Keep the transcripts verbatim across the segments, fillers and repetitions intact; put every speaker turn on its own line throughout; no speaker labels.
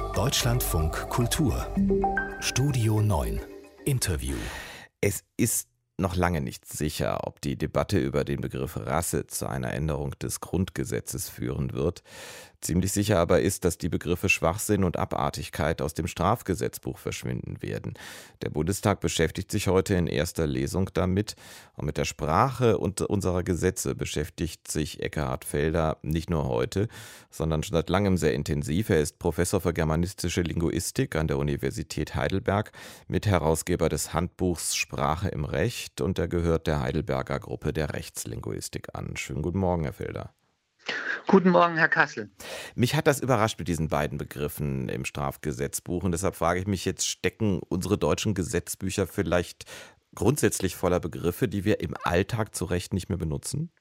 Deutschlandfunk Kultur Studio neun Interview.
Es ist noch lange nicht sicher, ob die Debatte über den Begriff Rasse zu einer Änderung des Grundgesetzes führen wird. Ziemlich sicher aber ist, dass die Begriffe Schwachsinn und Abartigkeit aus dem Strafgesetzbuch verschwinden werden. Der Bundestag beschäftigt sich heute in erster Lesung damit. Und mit der Sprache und unserer Gesetze beschäftigt sich Ekkehard Felder nicht nur heute, sondern schon seit langem sehr intensiv. Er ist Professor für germanistische Linguistik an der Universität Heidelberg, Mitherausgeber des Handbuchs Sprache im Recht, und er gehört der Heidelberger Gruppe der Rechtslinguistik an. Schönen guten Morgen, Herr Felder.
Guten Morgen, Herr Kassel.
Mich hat das überrascht mit diesen beiden Begriffen im Strafgesetzbuch, und deshalb frage ich mich jetzt, stecken unsere deutschen Gesetzbücher vielleicht grundsätzlich voller Begriffe, die wir im Alltag zu Recht nicht mehr benutzen?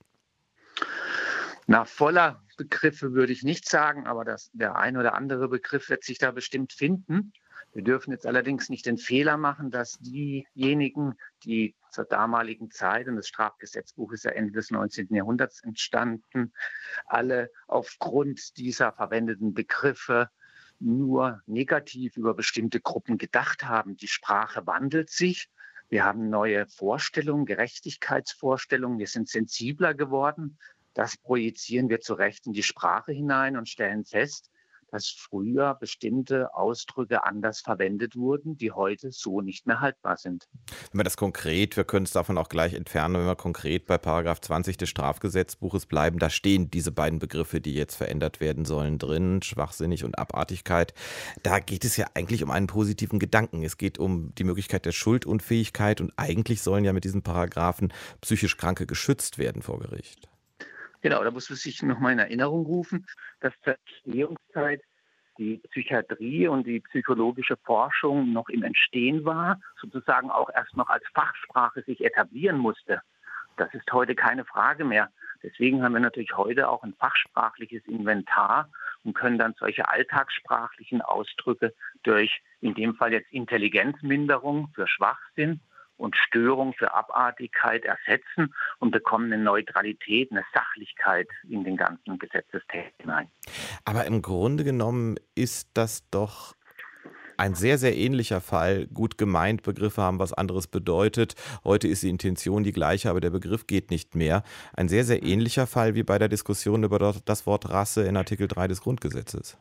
Na, voller Begriffe würde ich nicht sagen, aber das, der ein oder andere Begriff wird sich da bestimmt finden. Wir dürfen jetzt allerdings nicht den Fehler machen, dass diejenigen, die zur damaligen Zeit, und das Strafgesetzbuch ist ja Ende des neunzehnten Jahrhunderts entstanden, alle aufgrund dieser verwendeten Begriffe nur negativ über bestimmte Gruppen gedacht haben. Die Sprache wandelt sich. Wir haben neue Vorstellungen, Gerechtigkeitsvorstellungen. Wir sind sensibler geworden. Das projizieren wir zu Recht in die Sprache hinein und stellen fest, dass früher bestimmte Ausdrücke anders verwendet wurden, die heute so nicht mehr haltbar sind.
Wenn wir das konkret, wir können es davon auch gleich entfernen, wenn wir konkret bei Paragraph zwanzig des Strafgesetzbuches bleiben, da stehen diese beiden Begriffe, die jetzt verändert werden sollen, drin, schwachsinnig und Abartigkeit. Da geht es ja eigentlich um einen positiven Gedanken. Es geht um die Möglichkeit der Schuldunfähigkeit, und eigentlich sollen ja mit diesen Paragraphen psychisch Kranke geschützt werden vor Gericht.
Genau, da muss man sich nochmal in Erinnerung rufen, dass zur Entstehungszeit die Psychiatrie und die psychologische Forschung noch im Entstehen war, sozusagen auch erst noch als Fachsprache sich etablieren musste. Das ist heute keine Frage mehr. Deswegen haben wir natürlich heute auch ein fachsprachliches Inventar und können dann solche alltagssprachlichen Ausdrücke durch, in dem Fall jetzt Intelligenzminderung für Schwachsinn und Störung für Abartigkeit ersetzen und bekommen eine Neutralität, eine Sachlichkeit in den ganzen Gesetzestext hinein.
Aber im Grunde genommen ist das doch ein sehr, sehr ähnlicher Fall. Gut gemeint, Begriffe haben was anderes bedeutet. Heute ist die Intention die gleiche, aber der Begriff geht nicht mehr. Ein sehr, sehr ähnlicher Fall wie bei der Diskussion über das Wort Rasse in Artikel drei des Grundgesetzes.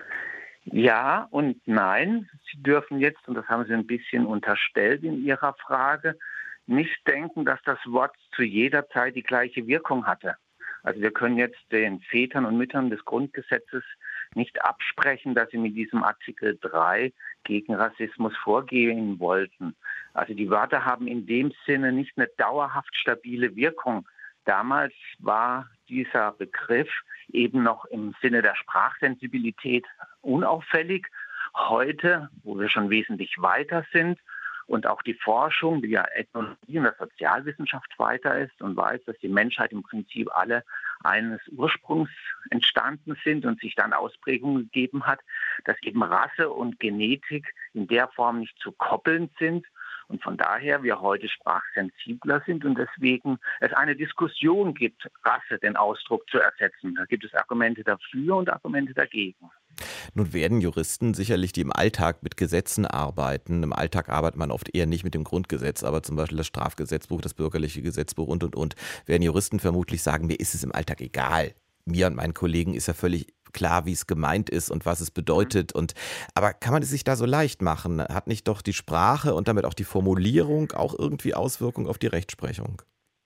Ja und nein. Sie dürfen jetzt, und das haben Sie ein bisschen unterstellt in Ihrer Frage, nicht denken, dass das Wort zu jeder Zeit die gleiche Wirkung hatte. Also wir können jetzt den Vätern und Müttern des Grundgesetzes nicht absprechen, dass sie mit diesem Artikel drei gegen Rassismus vorgehen wollten. Also die Wörter haben in dem Sinne nicht eine dauerhaft stabile Wirkung. Damals war dieser Begriff eben noch im Sinne der Sprachsensibilität unauffällig. Heute, wo wir schon wesentlich weiter sind und auch die Forschung, die ja Ethnologie und der Sozialwissenschaft weiter ist und weiß, dass die Menschheit im Prinzip alle eines Ursprungs entstanden sind und sich dann Ausprägungen gegeben hat, dass eben Rasse und Genetik in der Form nicht zu koppeln sind. Und von daher wir heute sprachsensibler sind und deswegen es eine Diskussion gibt, Rasse, den Ausdruck zu ersetzen. Da gibt es Argumente dafür und Argumente dagegen.
Nun werden Juristen sicherlich, die im Alltag mit Gesetzen arbeiten, im Alltag arbeitet man oft eher nicht mit dem Grundgesetz, aber zum Beispiel das Strafgesetzbuch, das bürgerliche Gesetzbuch und, und, und, werden Juristen vermutlich sagen, mir ist es im Alltag egal. Mir und meinen Kollegen ist ja völlig klar, wie es gemeint ist und was es bedeutet. Und aber kann man es sich da so leicht machen? Hat nicht doch die Sprache und damit auch die Formulierung auch irgendwie Auswirkungen auf die Rechtsprechung?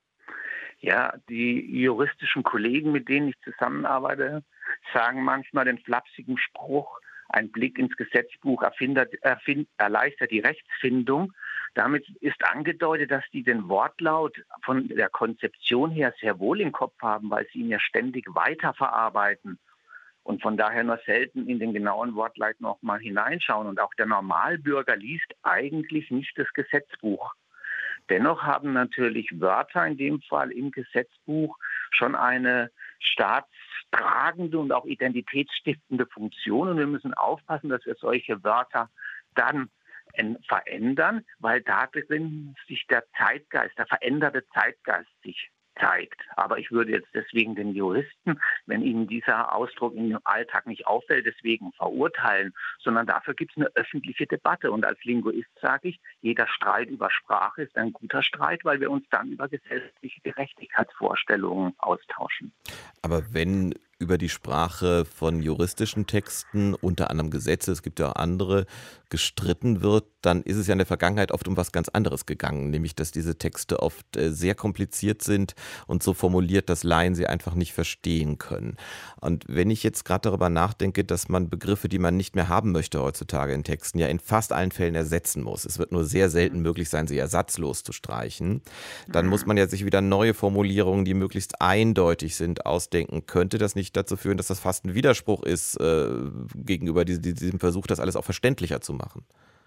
Ja, die juristischen Kollegen, mit denen ich zusammenarbeite, sagen manchmal den flapsigen Spruch, ein Blick ins Gesetzbuch erfindet, erfind, erleichtert die Rechtsfindung. Damit ist angedeutet, dass die den Wortlaut von der Konzeption her sehr wohl im Kopf haben, weil sie ihn ja ständig weiterverarbeiten und von daher nur selten in den genauen Wortlaut noch mal hineinschauen. Und auch der Normalbürger liest eigentlich nicht das Gesetzbuch. Dennoch haben natürlich Wörter in dem Fall im Gesetzbuch schon eine staatstragende und auch identitätsstiftende Funktion. Und wir müssen aufpassen, dass wir solche Wörter dann verändern, weil da drin sich der Zeitgeist, der veränderte Zeitgeist sich zeigt. Aber ich würde jetzt deswegen den Juristen, wenn ihnen dieser Ausdruck im Alltag nicht auffällt, deswegen verurteilen, sondern dafür gibt es eine öffentliche Debatte. Und als Linguist sage ich, jeder Streit über Sprache ist ein guter Streit, weil wir uns dann über gesellschaftliche Gerechtigkeitsvorstellungen austauschen.
Aber wenn über die Sprache von juristischen Texten, unter anderem Gesetze, es gibt ja auch andere, gestritten wird, dann ist es ja in der Vergangenheit oft um was ganz anderes gegangen, nämlich dass diese Texte oft äh, sehr kompliziert sind und so formuliert, dass Laien sie einfach nicht verstehen können. Und wenn ich jetzt gerade darüber nachdenke, dass man Begriffe, die man nicht mehr haben möchte heutzutage in Texten, ja in fast allen Fällen ersetzen muss, es wird nur sehr selten möglich sein, sie ersatzlos zu streichen, dann muss man ja sich wieder neue Formulierungen, die möglichst eindeutig sind, ausdenken. Könnte das nicht dazu führen, dass das fast ein Widerspruch ist äh, gegenüber diesem, diesem Versuch, das alles auch verständlicher zu machen?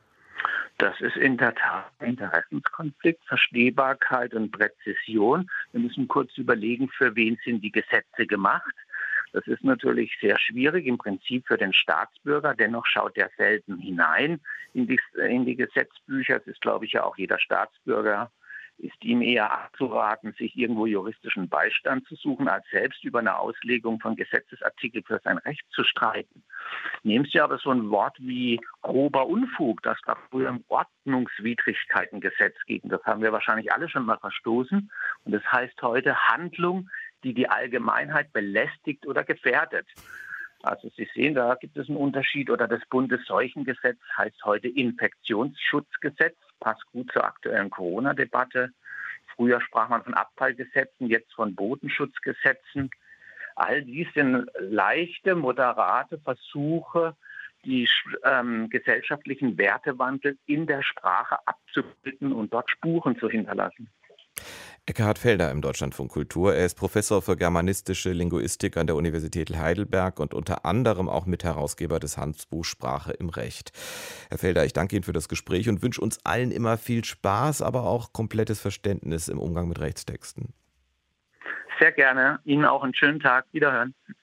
Das ist in der Tat ein Interessenskonflikt, Verstehbarkeit und Präzision. Wir müssen kurz überlegen, für wen sind die Gesetze gemacht. Das ist natürlich sehr schwierig, im Prinzip für den Staatsbürger. Dennoch schaut er selten hinein in die, in die Gesetzbücher. Es ist, glaube ich, ja auch jeder Staatsbürger ist ihm eher abzuraten, sich irgendwo juristischen Beistand zu suchen, als selbst über eine Auslegung von Gesetzesartikeln für sein Recht zu streiten. Nehmen Sie aber so ein Wort wie grober Unfug, das gab früher im Ordnungswidrigkeitengesetz ging. Das haben wir wahrscheinlich alle schon mal verstoßen. Und das heißt heute Handlung, die die Allgemeinheit belästigt oder gefährdet. Also Sie sehen, da gibt es einen Unterschied. Oder das Bundesseuchengesetz heißt heute Infektionsschutzgesetz, passt gut zur aktuellen Corona-Debatte. Früher sprach man von Abfallgesetzen, jetzt von Bodenschutzgesetzen. All dies sind leichte, moderate Versuche, die ähm, gesellschaftlichen Wertewandel in der Sprache abzubilden und dort Spuren zu hinterlassen.
Ekkehard Felder im Deutschlandfunk Kultur. Er ist Professor für germanistische Linguistik an der Universität Heidelberg und unter anderem auch Mitherausgeber des Handbuchs Sprache im Recht. Herr Felder, ich danke Ihnen für das Gespräch und wünsche uns allen immer viel Spaß, aber auch komplettes Verständnis im Umgang mit Rechtstexten.
Sehr gerne. Ihnen auch einen schönen Tag. Wiederhören.